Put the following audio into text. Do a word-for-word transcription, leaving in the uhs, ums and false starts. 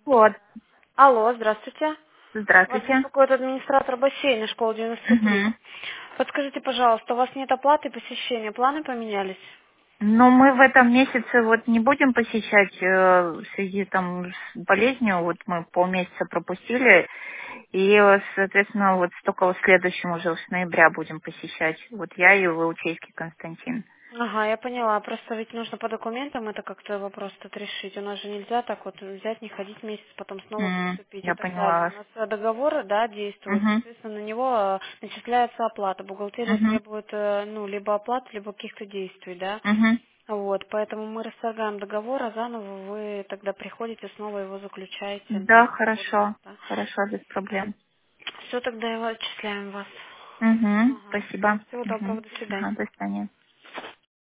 Вот. Алло, здравствуйте. Вас Здравствуйте. беспокоит администратор бассейна школы девяносто три. Мгм. Подскажите, пожалуйста, у вас нет оплаты посещения, планы поменялись? Ну, мы в этом месяце вот не будем посещать э, в связи там с болезнью. Вот мы полмесяца пропустили. И, э, соответственно, вот только в следующем уже с ноября будем посещать. Вот я и Волчейский Константин. Ага, я поняла. Просто ведь нужно по документам это как-то вопрос тут решить. У нас же нельзя так вот взять, не ходить месяц, потом снова М, приступить и Я так поняла далее. вас. У нас э, договор, да, действует, Угу. соответственно, на него э, начисляется оплата. Бухгалтерия Угу. требует, э, ну, либо оплаты, либо каких-то действий, да. Угу. Вот, поэтому мы расторгаем договор, а заново вы тогда приходите, снова его заключаете Да, на свободные хорошо. места. Хорошо, без проблем. Все, тогда и отчисляем вас. Угу. Ага. Все, Спасибо. всего Угу. доброго, до Ага, свидания. до свидания.